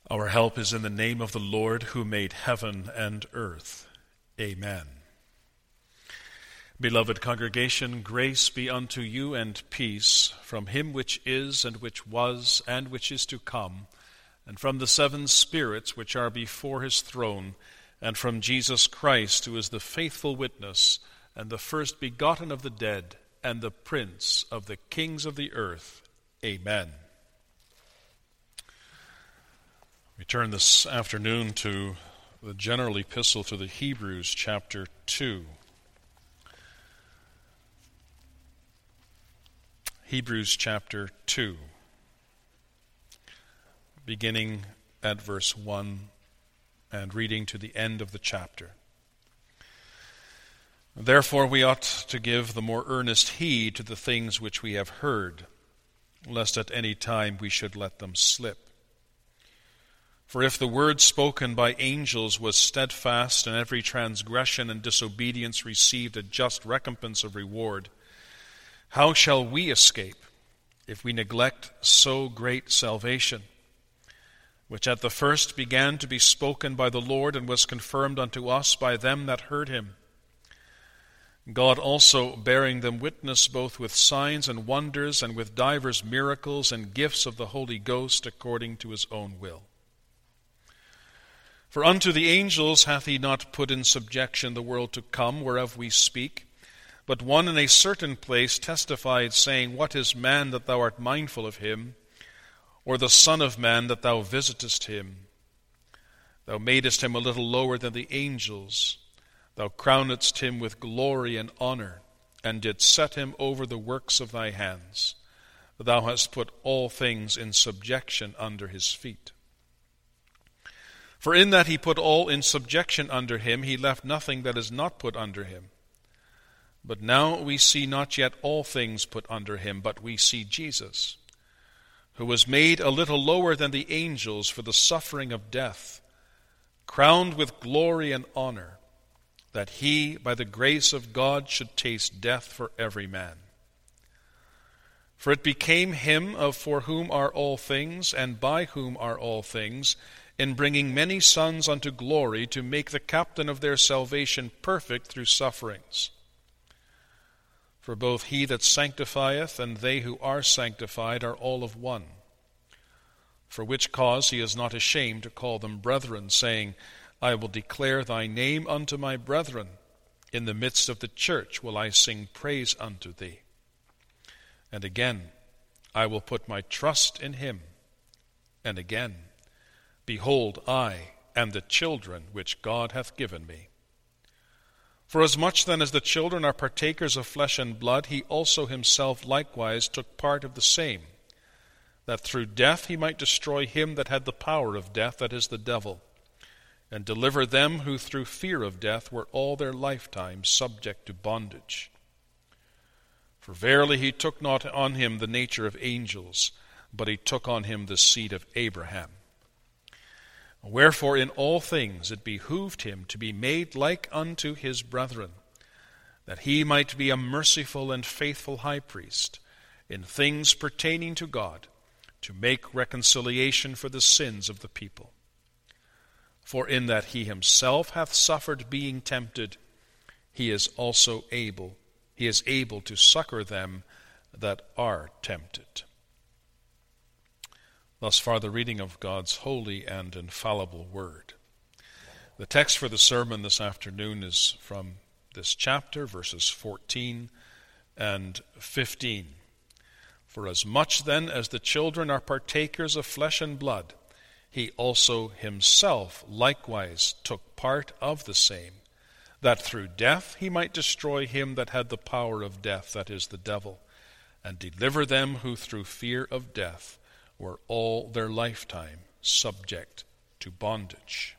Our help is in the name of the Lord who made heaven and earth. Amen. Beloved congregation, grace be unto you and peace from him which is and which was and which is to come, and from the seven spirits which are before his throne, and from Jesus Christ, who is the faithful witness and the first begotten of the dead and the prince of the kings of the earth. Amen. We turn this afternoon to the general epistle to the Hebrews, chapter 2. Hebrews chapter 2, beginning at verse 1 and reading to the end of the chapter. Therefore we ought to give the more earnest heed to the things which we have heard, lest at any time we should let them slip. For if the word spoken by angels was steadfast, and every transgression and disobedience received a just recompense of reward, how shall we escape if we neglect so great salvation, which at the first began to be spoken by the Lord, and was confirmed unto us by them that heard him? God also bearing them witness both with signs and wonders, and with divers miracles and gifts of the Holy Ghost, according to his own will. For unto the angels hath he not put in subjection the world to come, whereof we speak. But one in a certain place testified, saying, What is man that thou art mindful of him? Or the Son of man that thou visitest him? Thou madest him a little lower than the angels. Thou crownedst him with glory and honor, and didst set him over the works of thy hands. Thou hast put all things in subjection under his feet. For in that he put all in subjection under him, he left nothing that is not put under him. But now we see not yet all things put under him, but we see Jesus, who was made a little lower than the angels for the suffering of death, crowned with glory and honor, that he, by the grace of God, should taste death for every man. For it became him for whom are all things, and by whom are all things, in bringing many sons unto glory, to make the captain of their salvation perfect through sufferings. For both he that sanctifieth and they who are sanctified are all of one. For which cause he is not ashamed to call them brethren, saying, I will declare thy name unto my brethren. In the midst of the church will I sing praise unto thee. And again, I will put my trust in him. And again, behold, I and the children which God hath given me. For as much then as the children are partakers of flesh and blood, he also himself likewise took part of the same, that through death he might destroy him that had the power of death, that is, the devil, and deliver them who through fear of death were all their lifetime subject to bondage. For verily he took not on him the nature of angels, but he took on him the seed of Abraham. Wherefore in all things it behooved him to be made like unto his brethren, that he might be a merciful and faithful high priest in things pertaining to God, to make reconciliation for the sins of the people. For in that he himself hath suffered being tempted, he is able to succor them that are tempted. Thus far the reading of God's holy and infallible word. The text for the sermon this afternoon is from this chapter, verses 14 and 15. For as much then as the children are partakers of flesh and blood, he also himself likewise took part of the same, that through death he might destroy him that had the power of death, that is, the devil, and deliver them who through fear of death were all their lifetime subject to bondage.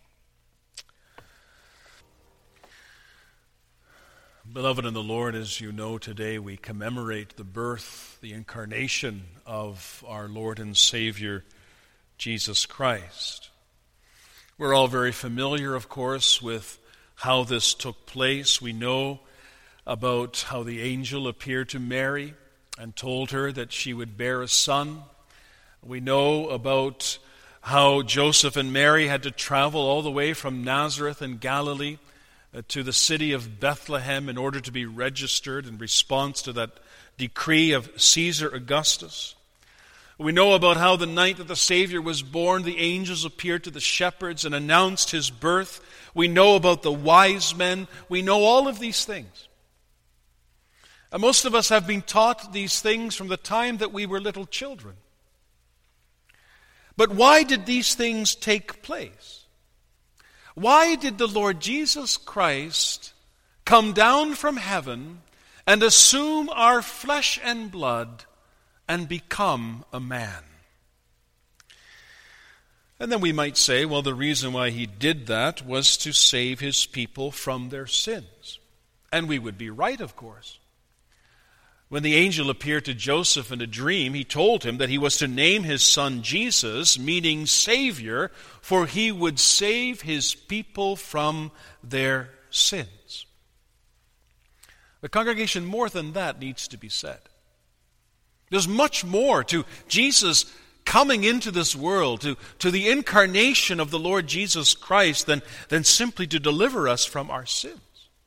Beloved in the Lord, as you know, today we commemorate the birth, the incarnation of our Lord and Savior, Jesus Christ. We're all very familiar, of course, with how this took place. We know about how the angel appeared to Mary and told her that she would bear a son. We know about how Joseph and Mary had to travel all the way from Nazareth in Galilee to the city of Bethlehem in order to be registered in response to that decree of Caesar Augustus. We know about how the night that the Savior was born, the angels appeared to the shepherds and announced his birth. We know about the wise men. We know all of these things. And most of us have been taught these things from the time that we were little children. But why did these things take place? Why did the Lord Jesus Christ come down from heaven and assume our flesh and blood and become a man? And then we might say, well, the reason why he did that was to save his people from their sins. And we would be right, of course. When the angel appeared to Joseph in a dream, he told him that he was to name his son Jesus, meaning Savior, for he would save his people from their sins. The congregation, more than that needs to be said. There's much more to Jesus coming into this world, to the incarnation of the Lord Jesus Christ than simply to deliver us from our sins.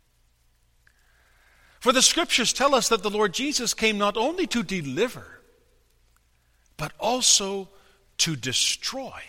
For the Scriptures tell us that the Lord Jesus came not only to deliver, but also to destroy.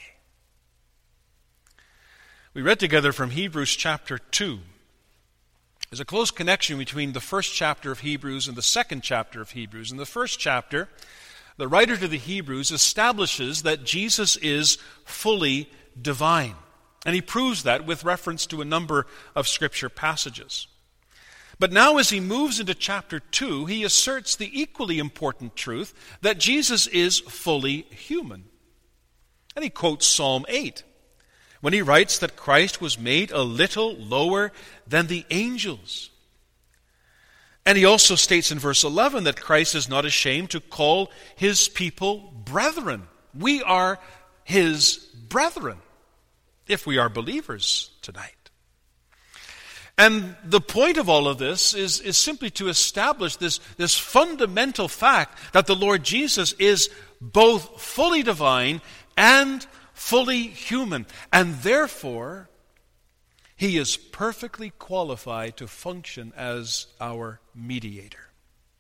We read together from Hebrews chapter 2. There's a close connection between the first chapter of Hebrews and the second chapter of Hebrews. In the first chapter, the writer to the Hebrews establishes that Jesus is fully divine. And he proves that with reference to a number of Scripture passages. But now as he moves into chapter 2, he asserts the equally important truth that Jesus is fully human. And he quotes Psalm 8 when he writes that Christ was made a little lower than the angels. And he also states in verse 11 that Christ is not ashamed to call his people brethren. We are his brethren, if we are believers tonight. And the point of all of this is simply to establish this fundamental fact that the Lord Jesus is both fully divine and fully human. And therefore, he is perfectly qualified to function as our mediator.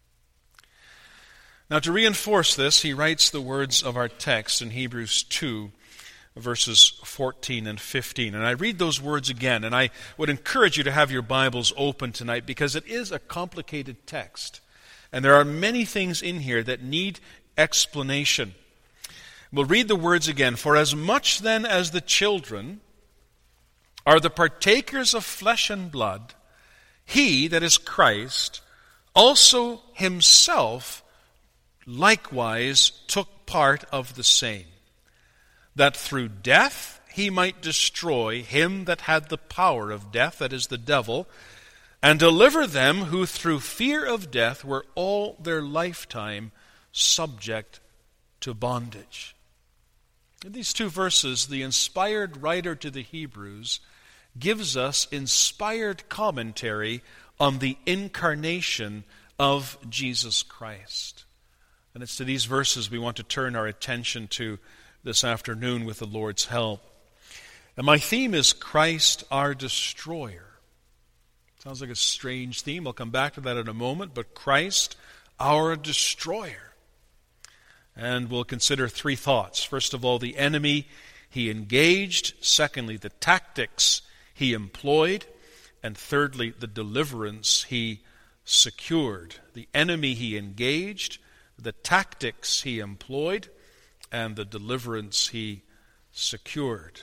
Now, to reinforce this, he writes the words of our text in Hebrews 2, verses 14 and 15. And I read those words again, and I would encourage you to have your Bibles open tonight because it is a complicated text. And there are many things in here that need explanation. We'll read the words again. For as much then as the children are the partakers of flesh and blood, he, that is Christ, also himself likewise took part of the same, that through death he might destroy him that had the power of death, that is the devil, and deliver them who through fear of death were all their lifetime subject to bondage. In these two verses, the inspired writer to the Hebrews gives us inspired commentary on the incarnation of Jesus Christ. And it's to these verses we want to turn our attention to this afternoon with the Lord's help. And my theme is Christ our destroyer. Sounds like a strange theme. I'll come back to that in a moment. But Christ our destroyer. And we'll consider three thoughts. First of all, the enemy he engaged. Secondly, the tactics he employed. And thirdly, the deliverance he secured. The enemy he engaged, the tactics he employed, and the deliverance he secured.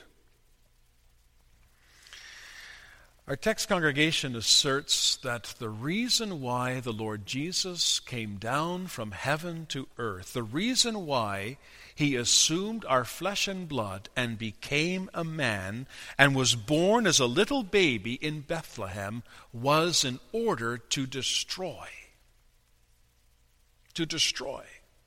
Our text congregation asserts that the reason why the Lord Jesus came down from heaven to earth, the reason why he assumed our flesh and blood and became a man and was born as a little baby in Bethlehem was in order to destroy. To destroy.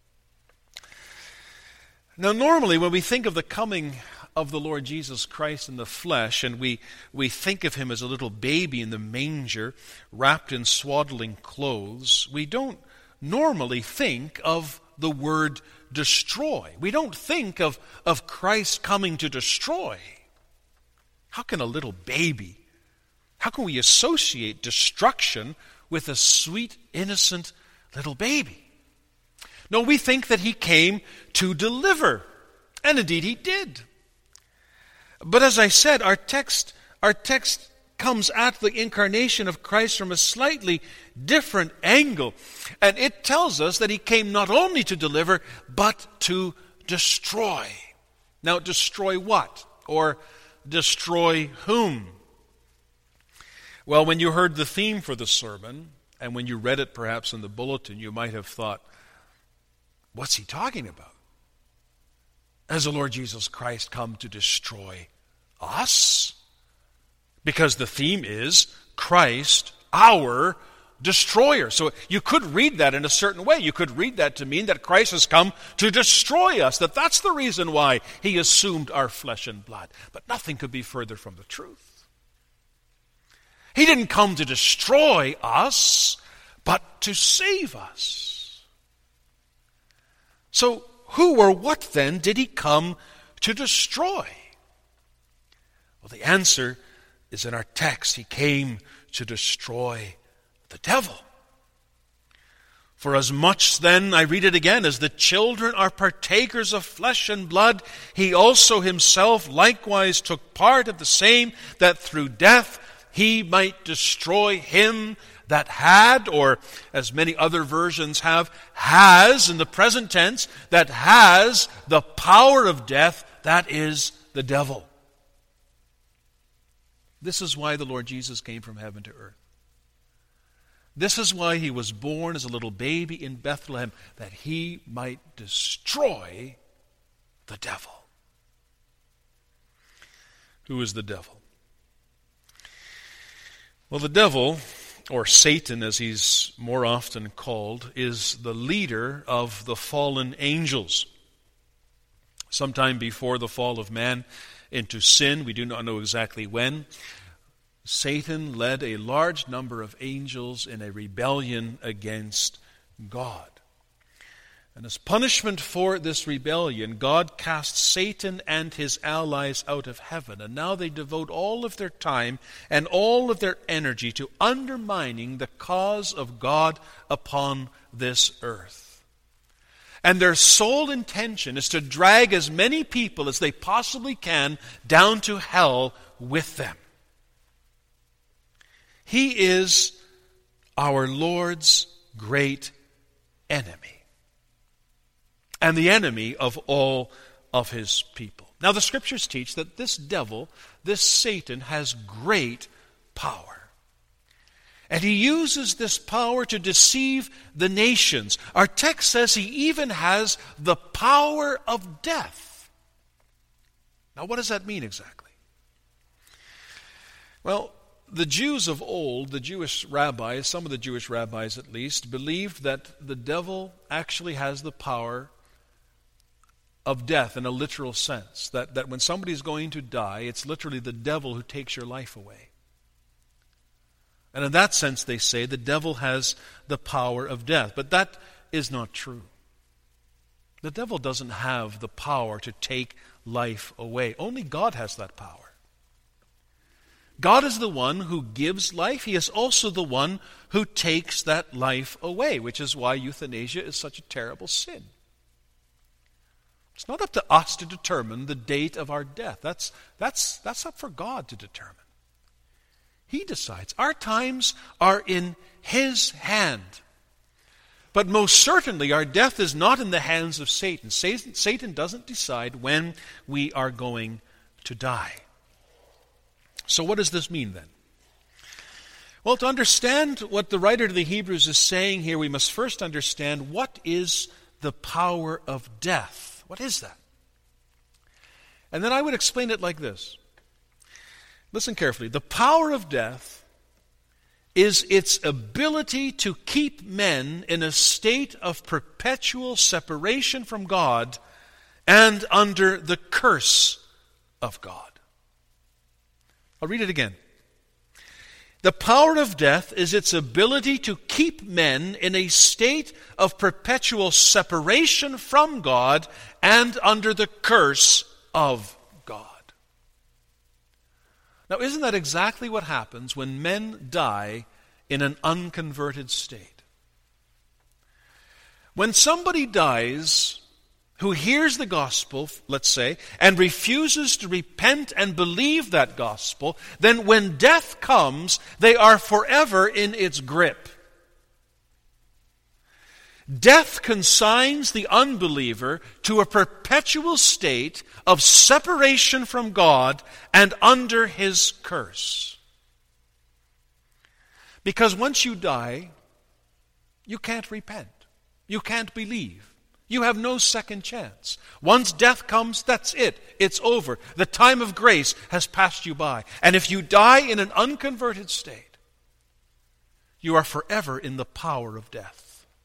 Now, normally when we think of the coming of the Lord Jesus Christ in the flesh, and we think of him as a little baby in the manger, wrapped in swaddling clothes, we don't normally think of the word destroy. We don't think of Christ coming to destroy. How can a little baby, how can we associate destruction with a sweet, innocent little baby? No, we think that he came to deliver. And indeed he did. But as I said, our text comes at the incarnation of Christ from a slightly different angle. And it tells us that he came not only to deliver, but to destroy. Now, destroy what? Or destroy whom? Well, when you heard the theme for the sermon, and when you read it perhaps in the bulletin, you might have thought, what's he talking about? Has the Lord Jesus Christ come to destroy us? Because the theme is Christ, our destroyer. So you could read that in a certain way. You could read that to mean that Christ has come to destroy us, that's the reason why he assumed our flesh and blood. But nothing could be further from the truth. He didn't come to destroy us, but to save us. So who or what then did he come to destroy? Well, the answer is in our text. He came to destroy the devil. For as much then, I read it again, as the children are partakers of flesh and blood, he also himself likewise took part of the same, that through death he might destroy him that had, or as many other versions have, has in the present tense, that has the power of death, that is the devil. This is why the Lord Jesus came from heaven to earth. This is why he was born as a little baby in Bethlehem, that he might destroy the devil. Who is the devil? Well, the devil, or Satan as he's more often called, is the leader of the fallen angels. Sometime before the fall of man into sin, we do not know exactly when, Satan led a large number of angels in a rebellion against God. And as punishment for this rebellion, God cast Satan and his allies out of heaven. And now they devote all of their time and all of their energy to undermining the cause of God upon this earth. And their sole intention is to drag as many people as they possibly can down to hell with them. He is our Lord's great enemy, and the enemy of all of his people. Now the Scriptures teach that this devil, this Satan, has great power. And he uses this power to deceive the nations. Our text says he even has the power of death. Now what does that mean exactly? Well, the Jews of old, the Jewish rabbis, some of the Jewish rabbis at least, believed that the devil actually has the power of death in a literal sense. That when somebody's going to die, it's literally the devil who takes your life away. And in that sense, they say, the devil has the power of death. But that is not true. The devil doesn't have the power to take life away. Only God has that power. God is the one who gives life. He is also the one who takes that life away, which is why euthanasia is such a terrible sin. It's not up to us to determine the date of our death. That's up for God to determine. He decides. Our times are in his hand. But most certainly our death is not in the hands of Satan. Satan doesn't decide when we are going to die. So what does this mean then? Well, to understand what the writer to the Hebrews is saying here, we must first understand what is the power of death. What is that? And then I would explain it like this. Listen carefully. The power of death is its ability to keep men in a state of perpetual separation from God and under the curse of God. I'll read it again. The power of death is its ability to keep men in a state of perpetual separation from God and under the curse of God. Now, isn't that exactly what happens when men die in an unconverted state? When somebody dies who hears the gospel, let's say, and refuses to repent and believe that gospel, then when death comes, they are forever in its grip. Death consigns the unbeliever to a perpetual state of separation from God and under His curse. Because once you die, you can't repent. You can't believe. You have no second chance. Once death comes, that's it. It's over. The time of grace has passed you by. And if you die in an unconverted state, you are forever in the power of death.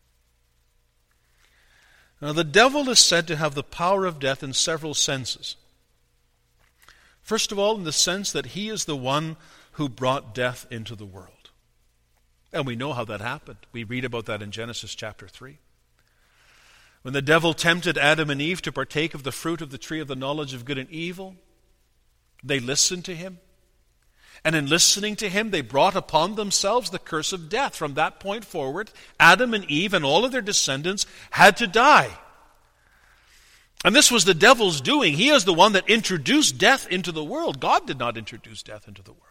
Now, the devil is said to have the power of death in several senses. First of all, in the sense that he is the one who brought death into the world. And we know how that happened. We read about that in Genesis chapter 3. When the devil tempted Adam and Eve to partake of the fruit of the tree of the knowledge of good and evil, they listened to him. And in listening to him, they brought upon themselves the curse of death. From that point forward, Adam and Eve and all of their descendants had to die. And this was the devil's doing. He is the one that introduced death into the world. God did not introduce death into the world.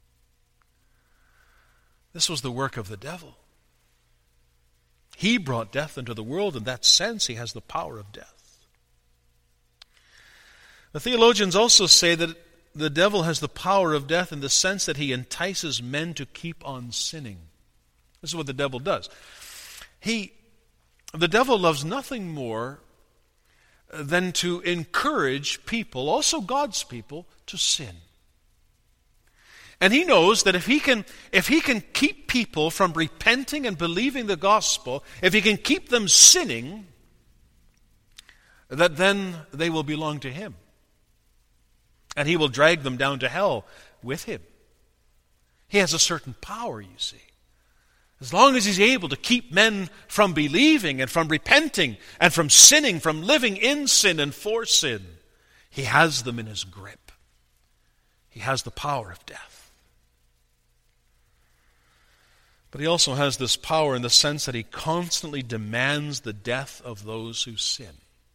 This was the work of the devil. He brought death into the world. In that sense, he has the power of death. The theologians also say that the devil has the power of death in the sense that he entices men to keep on sinning. This is what the devil does. The devil loves nothing more than to encourage people, also God's people, to sin. And he knows that if he can keep people from repenting and believing the gospel, if he can keep them sinning, that then they will belong to him. And he will drag them down to hell with him. He has a certain power, you see. As long as he's able to keep men from believing and from repenting and from sinning, from living in sin and for sin, he has them in his grip. He has the power of death. But he also has this power in the sense that he constantly demands the death of those who sin.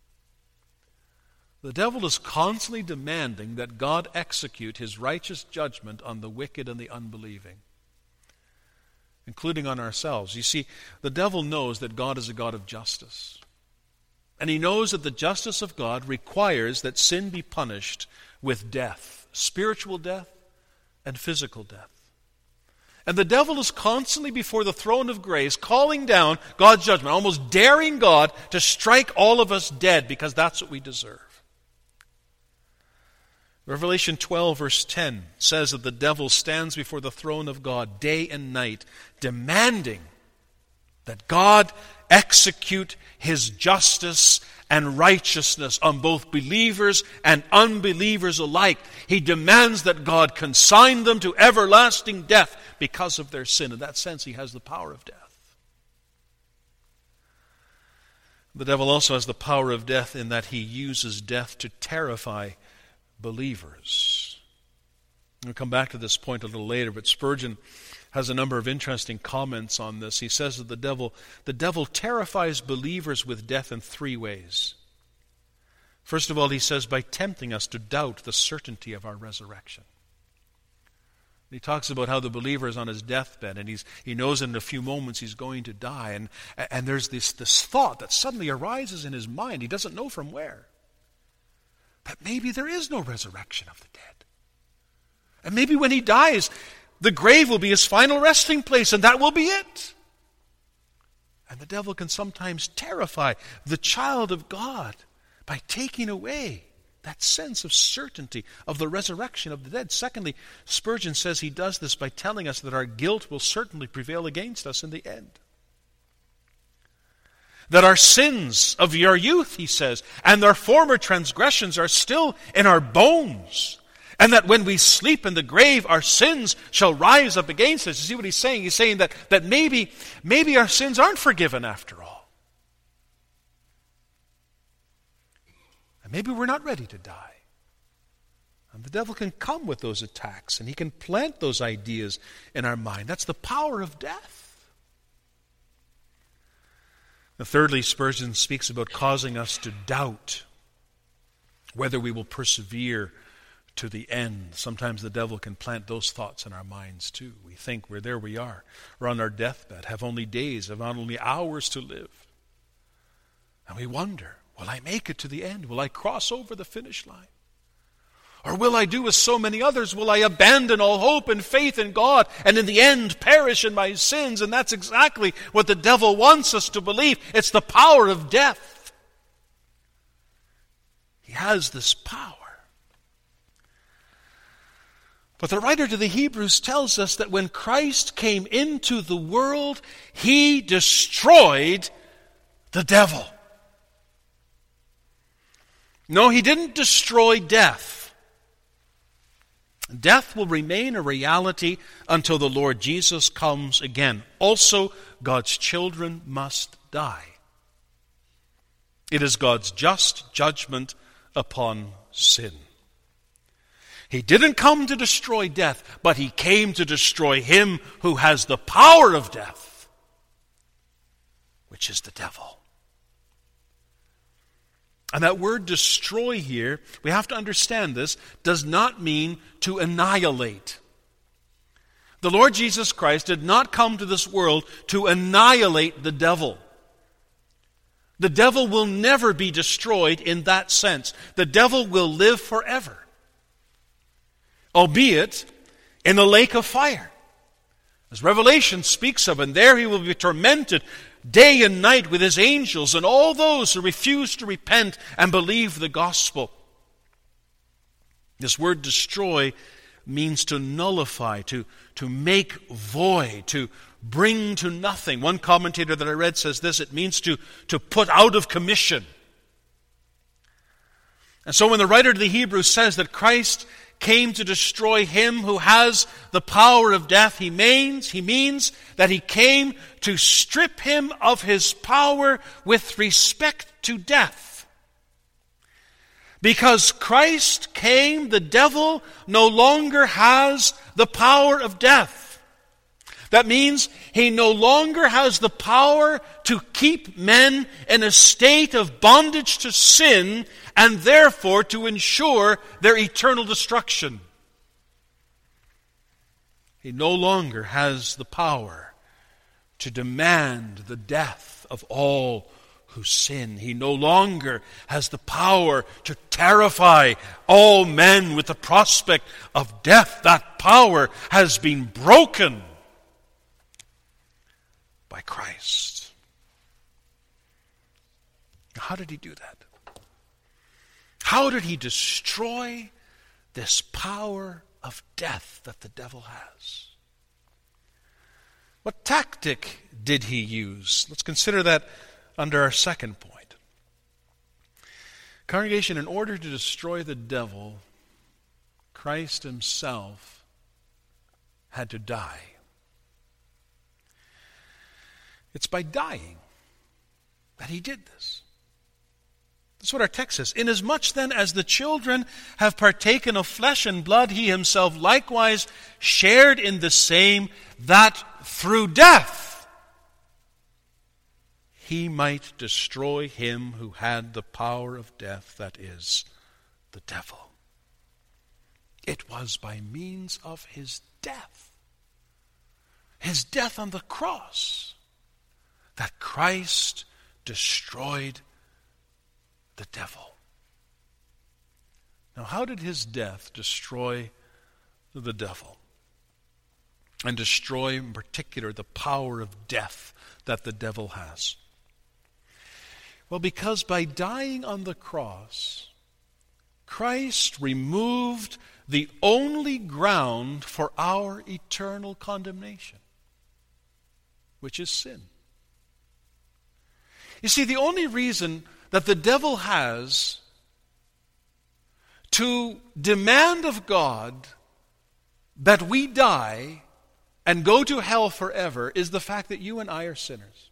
The devil is constantly demanding that God execute his righteous judgment on the wicked and the unbelieving, including on ourselves. You see, the devil knows that God is a God of justice. And he knows that the justice of God requires that sin be punished with death, spiritual death and physical death. And the devil is constantly before the throne of grace, calling down God's judgment, almost daring God to strike all of us dead because that's what we deserve. Revelation 12 verse 10 says that the devil stands before the throne of God day and night, demanding that God execute his justice and righteousness on both believers and unbelievers alike. He demands that God consign them to everlasting death because of their sin. In that sense, he has the power of death. The devil also has the power of death in that he uses death to terrify believers. We'll come back to this point a little later, but Spurgeon has a number of interesting comments on this. He says that the devil terrifies believers with death in three ways. First of all, he says by tempting us to doubt the certainty of our resurrection. He talks about how the believer is on his deathbed and he knows in a few moments he's going to die, and there's this thought that suddenly arises in his mind. He doesn't know from where. That maybe there is no resurrection of the dead. And maybe when he dies, the grave will be his final resting place, and that will be it. And the devil can sometimes terrify the child of God by taking away that sense of certainty of the resurrection of the dead. Secondly, Spurgeon says he does this by telling us that our guilt will certainly prevail against us in the end. That our sins of our youth, he says, and their former transgressions are still in our bones. And that when we sleep in the grave, our sins shall rise up against us. You see what he's saying? He's saying that maybe our sins aren't forgiven after all. And maybe we're not ready to die. And the devil can come with those attacks, and he can plant those ideas in our mind. That's the power of death. And thirdly, Spurgeon speaks about causing us to doubt whether we will persevere to the end. Sometimes the devil can plant those thoughts in our minds too. We think we're on our deathbed, have only days, have only hours to live. And we wonder, will I make it to the end? Will I cross over the finish line? Or will I do as so many others? Will I abandon all hope and faith in God and in the end perish in my sins? And that's exactly what the devil wants us to believe. It's the power of death. He has this power. But the writer to the Hebrews tells us that when Christ came into the world, he destroyed the devil. No, he didn't destroy death. Death will remain a reality until the Lord Jesus comes again. Also, God's children must die. It is God's just judgment upon sin. He didn't come to destroy death, but he came to destroy him who has the power of death, which is the devil. And that word destroy here, we have to understand this, does not mean to annihilate. The Lord Jesus Christ did not come to this world to annihilate the devil. The devil will never be destroyed in that sense. The devil will live forever, albeit in the lake of fire, as Revelation speaks of, and there he will be tormented day and night with his angels and all those who refuse to repent and believe the gospel. This word destroy means to nullify, to make void, to bring to nothing. One commentator that I read says this: it means to put out of commission. And so when the writer to the Hebrews says that Christ came to destroy him who has the power of death, he means that he came to strip him of his power with respect to death. Because Christ came, the devil no longer has the power of death. That means he no longer has the power to keep men in a state of bondage to sin and therefore to ensure their eternal destruction. He no longer has the power to demand the death of all who sin. He no longer has the power to terrify all men with the prospect of death. That power has been broken by Christ. How did he do that? How did he destroy this power of death that the devil has? What tactic did he use? Let's consider that under our second point. Congregation, in order to destroy the devil, Christ himself had to die. It's by dying that he did this. That's what our text says. Inasmuch then as the children have partaken of flesh and blood, he himself likewise shared in the same, that through death he might destroy him who had the power of death, that is, the devil. It was by means of his death on the cross, that Christ destroyed the devil. Now, how did his death destroy the devil? And destroy, in particular, the power of death that the devil has? Well, because by dying on the cross, Christ removed the only ground for our eternal condemnation, which is sin. You see, the only reason that the devil has to demand of God that we die and go to hell forever is the fact that you and I are sinners.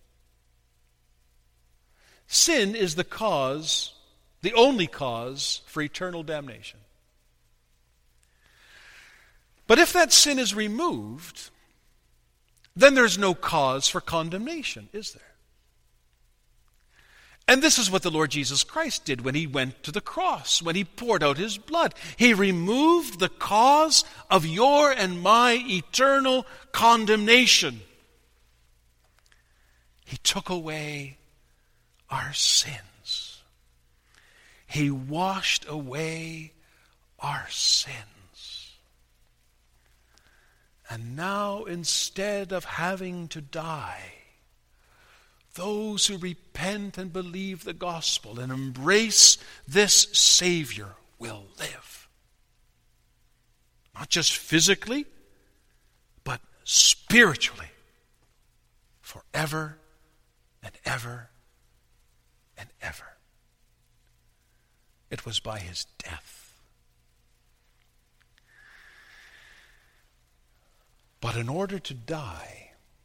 Sin is the cause, the only cause for eternal damnation. But if that sin is removed, then there's no cause for condemnation, is there? And this is what the Lord Jesus Christ did when he went to the cross, when he poured out his blood. He removed the cause of your and my eternal condemnation. He took away our sins. He washed away our sins. And now, instead of having to die, those who repent and believe the gospel and embrace this Savior will live. Not just physically, but spiritually, forever and ever and ever. It was by his death. But in order to die,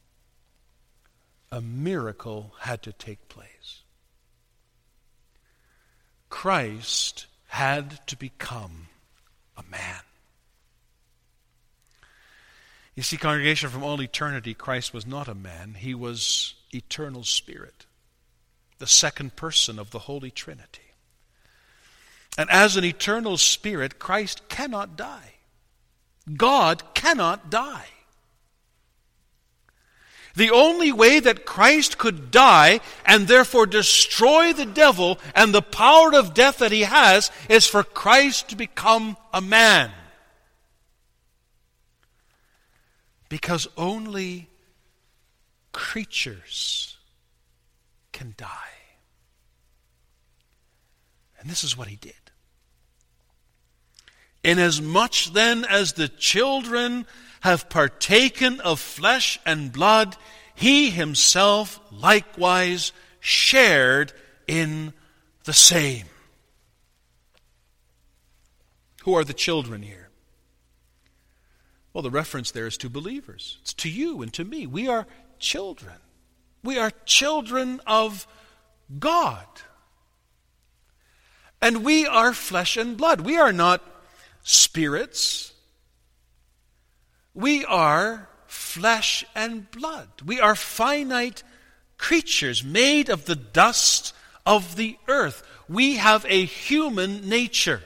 a miracle had to take place. Christ had to become a man. You see, congregation, from all eternity, Christ was not a man. He was eternal spirit, the second person of the Holy Trinity. And as an eternal spirit, Christ cannot die. God cannot die. The only way that Christ could die and therefore destroy the devil and the power of death that he has is for Christ to become a man. Because only creatures can die. And this is what he did. Inasmuch then as the children have partaken of flesh and blood, he himself likewise shared in the same. Who are the children here? Well, the reference there is to believers. It's to you and to me. We are children. We are children of God. And we are flesh and blood. We are not spirits. We are flesh and blood. We are finite creatures made of the dust of the earth. We have a human nature.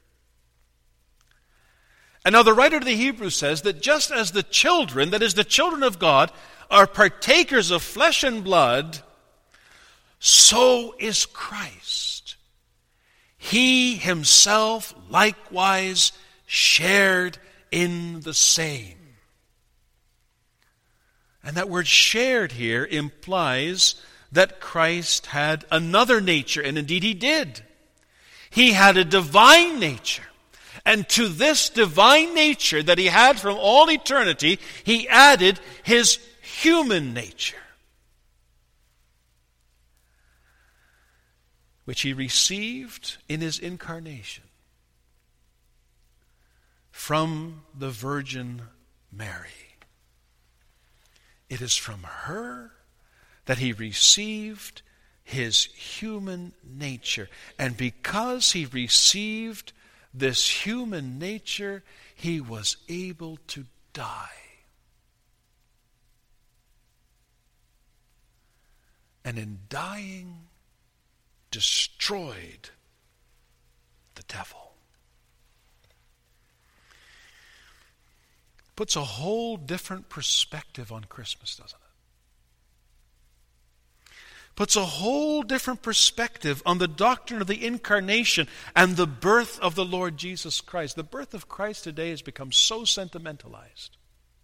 And now the writer to the Hebrews says that just as the children, that is the children of God, are partakers of flesh and blood, so is Christ. He himself likewise shared in the same. And that word shared here implies that Christ had another nature, and indeed he did. He had a divine nature. And to this divine nature that he had from all eternity, he added his human nature, which he received in his incarnation from the Virgin Mary. It is from her that he received his human nature. And because he received this human nature, he was able to die. And in dying, destroyed the devil. Puts a whole different perspective on Christmas, doesn't it? Puts a whole different perspective on the doctrine of the incarnation and the birth of the Lord Jesus Christ. The birth of Christ today has become so sentimentalized.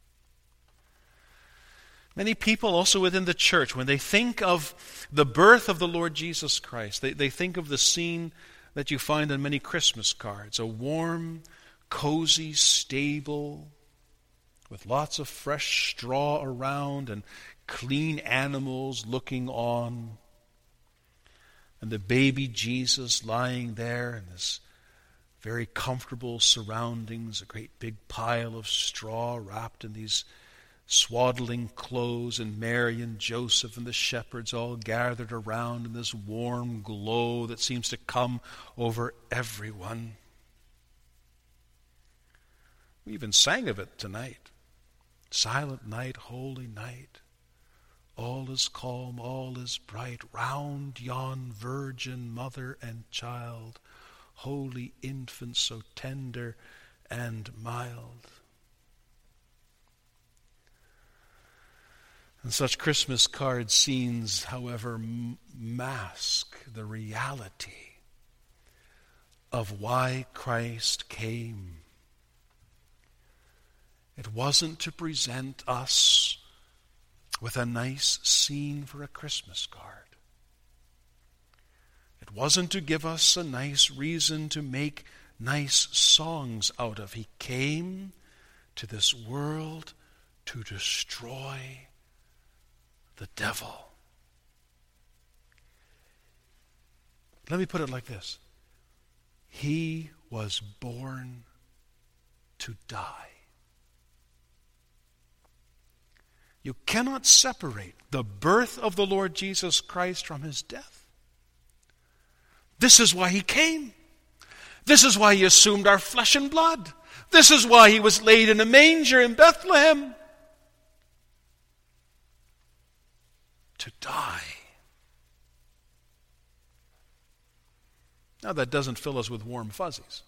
Many people also within the church, when they think of the birth of the Lord Jesus Christ, they think of the scene that you find on many Christmas cards. A warm, cozy stable with lots of fresh straw around and clean animals looking on. And the baby Jesus lying there in this very comfortable surroundings, a great big pile of straw wrapped in these swaddling clothes, and Mary and Joseph and the shepherds all gathered around in this warm glow that seems to come over everyone. We even sang of it tonight. Silent night, holy night. All is calm, all is bright. Round yon virgin mother and child, holy infant so tender and mild. And such Christmas card scenes, however, mask the reality of why Christ came. It wasn't to present us with a nice scene for a Christmas card. It wasn't to give us a nice reason to make nice songs out of. He came to this world to destroy the devil. Let me put it like this. He was born to die. You cannot separate the birth of the Lord Jesus Christ from his death. This is why he came. This is why he assumed our flesh and blood. This is why he was laid in a manger in Bethlehem. To die. Now that doesn't fill us with warm fuzzies.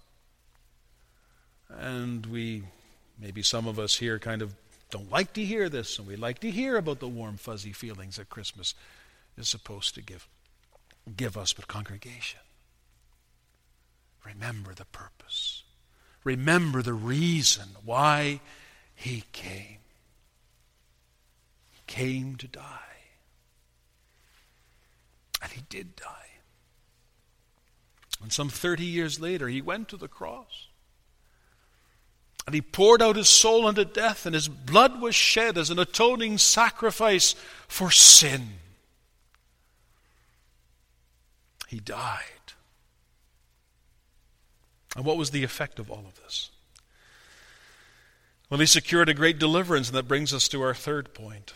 And maybe some of us here kind of don't like to hear this, and we like to hear about the warm fuzzy feelings that Christmas is supposed to give us. But congregation, remember the purpose. Remember the reason why he came. He came to die. And he did die. And some 30 years later, he went to the cross. And he poured out his soul unto death, and his blood was shed as an atoning sacrifice for sin. He died. And what was the effect of all of this? Well, he secured a great deliverance, and that brings us to our third point.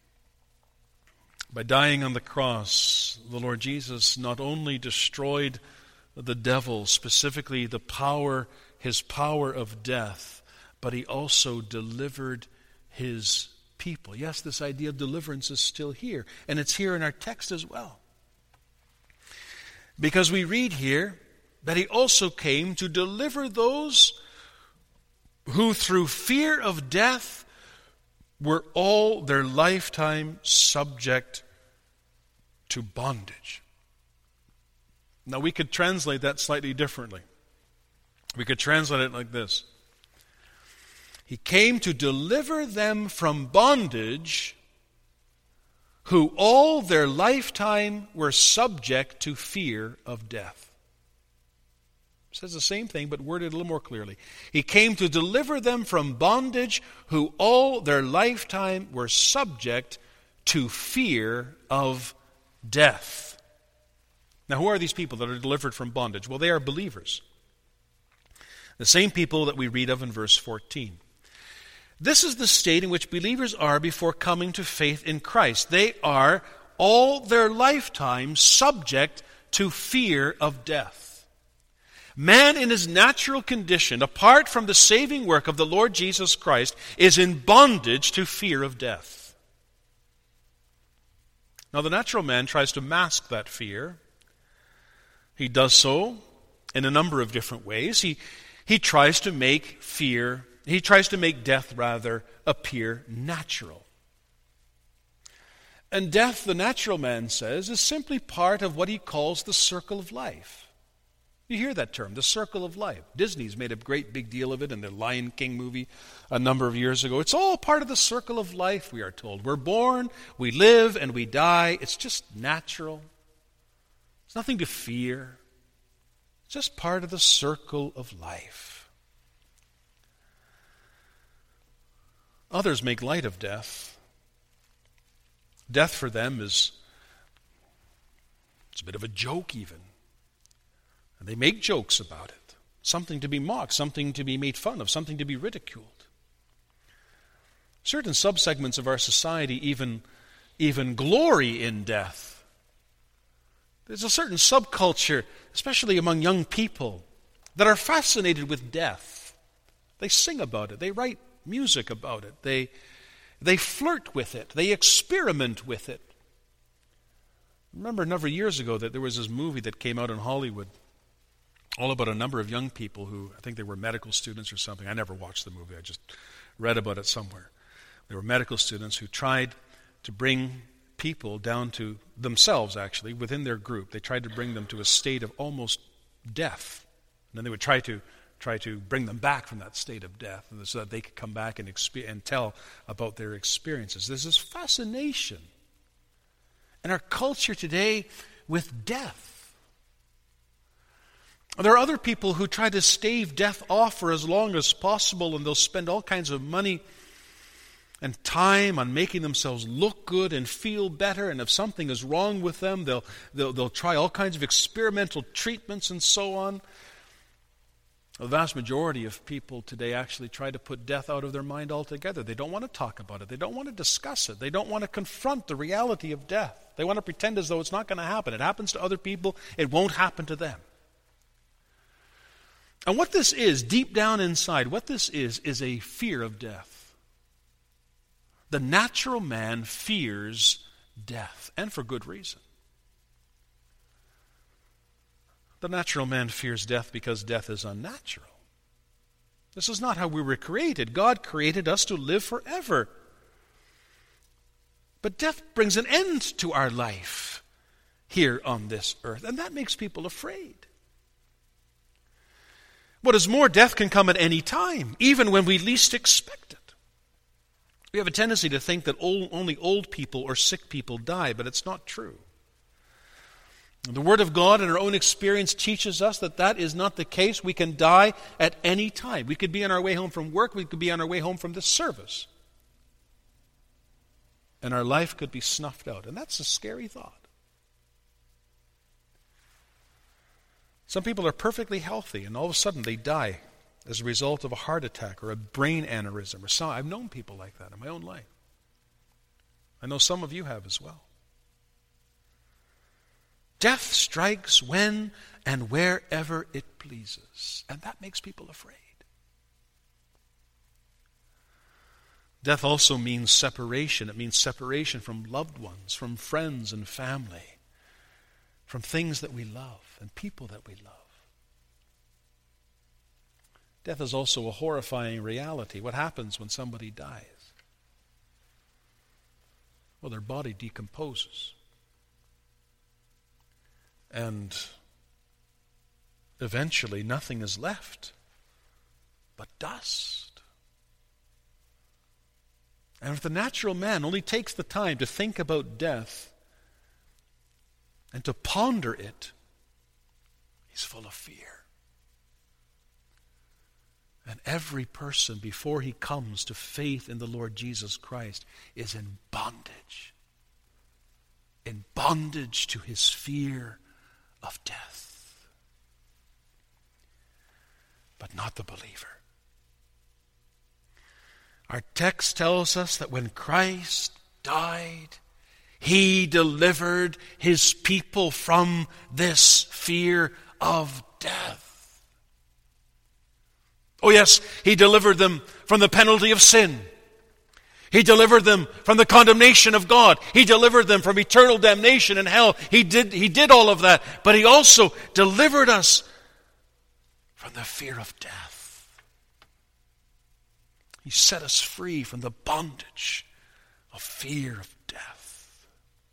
By dying on the cross, the Lord Jesus not only destroyed the devil, specifically his power of death, but he also delivered his people. Yes, this idea of deliverance is still here, and it's here in our text as well. Because we read here that he also came to deliver those who through fear of death were all their lifetime subject to bondage. Now we could translate that slightly differently. We could translate it like this. He came to deliver them from bondage who all their lifetime were subject to fear of death. It says the same thing, but worded a little more clearly. He came to deliver them from bondage who all their lifetime were subject to fear of death. Now, who are these people that are delivered from bondage? Well, they are believers. The same people that we read of in verse 14. This is the state in which believers are before coming to faith in Christ. They are all their lifetime subject to fear of death. Man in his natural condition, apart from the saving work of the Lord Jesus Christ, is in bondage to fear of death. Now the natural man tries to mask that fear. He does so in a number of different ways. He tries to make death appear natural. And death, the natural man says, is simply part of what he calls the circle of life. You hear that term, the circle of life. Disney's made a great big deal of it in their Lion King movie a number of years ago. It's all part of the circle of life, we are told. We're born, we live, and we die. It's just natural. It's nothing to fear. It's just part of the circle of life. Others make light of death. Death for them it's a bit of a joke even. And they make jokes about it. something to be mocked, something to be made fun of, something to be ridiculed. Certain subsegments of our society even glory in death. There's a certain subculture, especially among young people, that are fascinated with death. They sing about it. They write music about it. They flirt with it. They experiment with it. I remember a number of years ago that there was this movie that came out in Hollywood all about a number of young people who, I think they were medical students or something. I never watched the movie. I just read about it somewhere. They were medical students who tried to bring people down to themselves, actually, within their group. They tried to bring them to a state of almost death. And then they would try to bring them back from that state of death so that they could come back and tell about their experiences. There's this fascination in our culture today with death. There are other people who try to stave death off for as long as possible, and they'll spend all kinds of money and time on making themselves look good and feel better, and if something is wrong with them, they'll try all kinds of experimental treatments and so on. The vast majority of people today actually try to put death out of their mind altogether. They don't want to talk about it. They don't want to discuss it. They don't want to confront the reality of death. They want to pretend as though it's not going to happen. It happens to other people. It won't happen to them. And what this is, deep down inside, what this is a fear of death. The natural man fears death, and for good reason. The natural man fears death because death is unnatural. This is not how we were created. God created us to live forever. But death brings an end to our life here on this earth, and that makes people afraid. What is more, death can come at any time, even when we least expect it. We have a tendency to think that only old people or sick people die, but it's not true. The Word of God and our own experience teaches us that that is not the case. We can die at any time. We could be on our way home from work. We could be on our way home from this service. And our life could be snuffed out. And that's a scary thought. Some people are perfectly healthy, and all of a sudden they die as a result of a heart attack or a brain aneurysm. I've known people like that in my own life. I know some of you have as well. Death strikes when and wherever it pleases, and that makes people afraid. Death also means separation. It means separation from loved ones, from friends and family, from things that we love and people that we love. Death is also a horrifying reality. What happens when somebody dies? Well, their body decomposes. And eventually nothing is left but dust. And if the natural man only takes the time to think about death and to ponder it, he's full of fear. And every person, before he comes to faith in the Lord Jesus Christ, is in bondage to his fear of death. But not the believer. Our text tells us that when Christ died, he delivered his people from this fear of death. Oh yes, he delivered them from the penalty of sin. He delivered them from the condemnation of God. He delivered them from eternal damnation in hell. He did all of that. But he also delivered us from the fear of death. He set us free from the bondage of fear of death.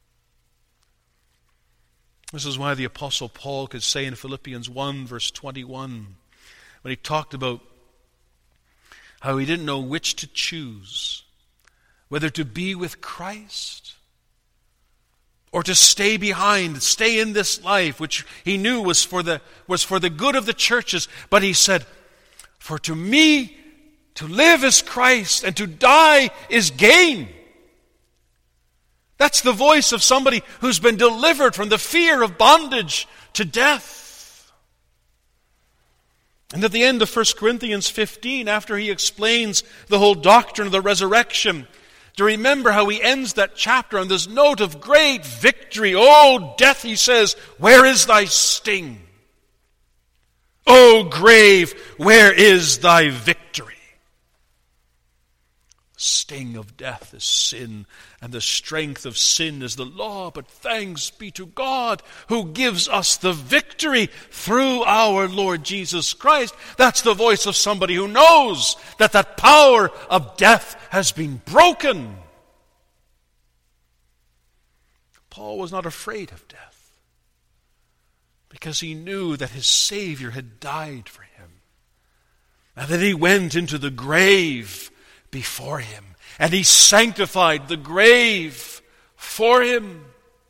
This is why the Apostle Paul could say in Philippians 1 verse 21, when he talked about how he didn't know which to choose, whether to be with Christ or to stay behind, stay in this life, which he knew was for the good of the churches. But he said, for to me, to live is Christ, and to die is gain. That's the voice of somebody who's been delivered from the fear of bondage to death. And at the end of 1 Corinthians 15, after he explains the whole doctrine of the resurrection, to remember how he ends that chapter on this note of great victory. "O death," he says, "where is thy sting? O grave, where is thy victory?" The sting of death is sin, and the strength of sin is the law. But thanks be to God who gives us the victory through our Lord Jesus Christ. That's the voice of somebody who knows that that power of death has been broken. Paul was not afraid of death because he knew that his Savior had died for him, and that he went into the grave before him, and he sanctified the grave for him.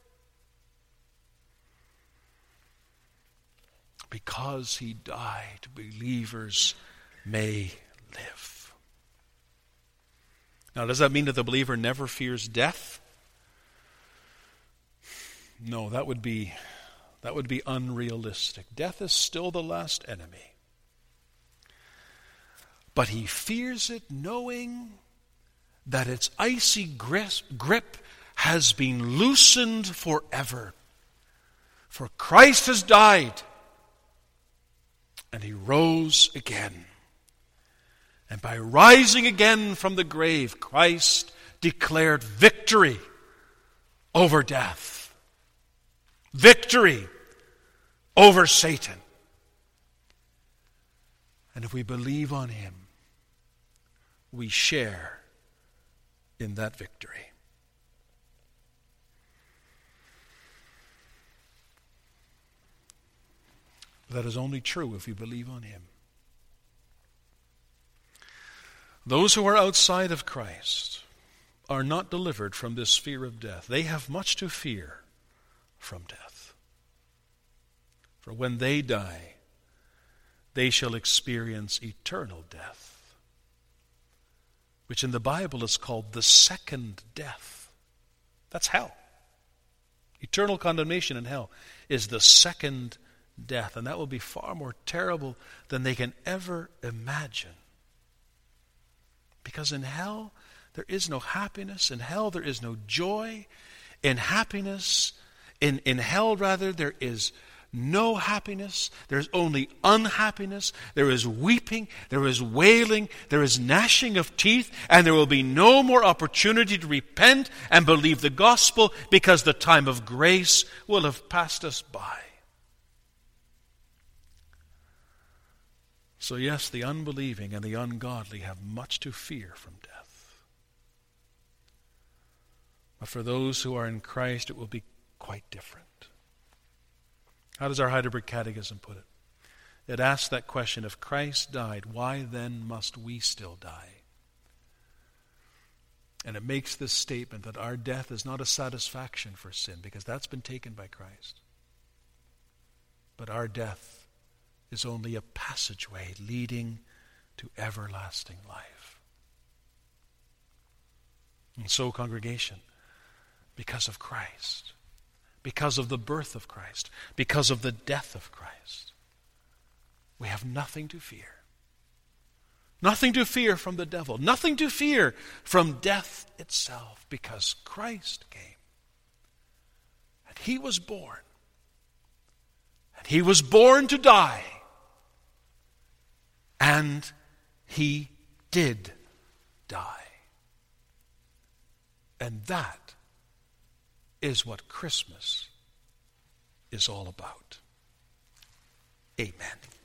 Because he died, believers may live. Now, does that mean that the believer never fears death? No, that would be unrealistic. Death is still the last enemy. But he fears it knowing that its icy grip has been loosened forever. For Christ has died, and he rose again. And by rising again from the grave, Christ declared victory over death. Victory over Satan. And if we believe on him, we share in that victory. That is only true if we believe on him. Those who are outside of Christ are not delivered from this fear of death. They have much to fear from death. For when they die, they shall experience eternal death, which in the Bible is called the second death. That's hell. Eternal condemnation in hell is the second death, and that will be far more terrible than they can ever imagine. Because in hell, there is no happiness. In hell, there is no joy. In hell, there is no happiness. There's only unhappiness. There is weeping. There is wailing. There is gnashing of teeth. And there will be no more opportunity to repent and believe the gospel because the time of grace will have passed us by. So yes, the unbelieving and the ungodly have much to fear from death. But for those who are in Christ, it will be quite different. How does our Heidelberg Catechism put it? It asks that question, if Christ died, why then must we still die? And it makes this statement that our death is not a satisfaction for sin, because that's been taken by Christ. But our death is only a passageway leading to everlasting life. And so, congregation, because of Christ, because of the birth of Christ, because of the death of Christ, we have nothing to fear. Nothing to fear from the devil. Nothing to fear from death itself, because Christ came. And he was born. And he was born to die. And he did die. And that is what Christmas is all about. Amen.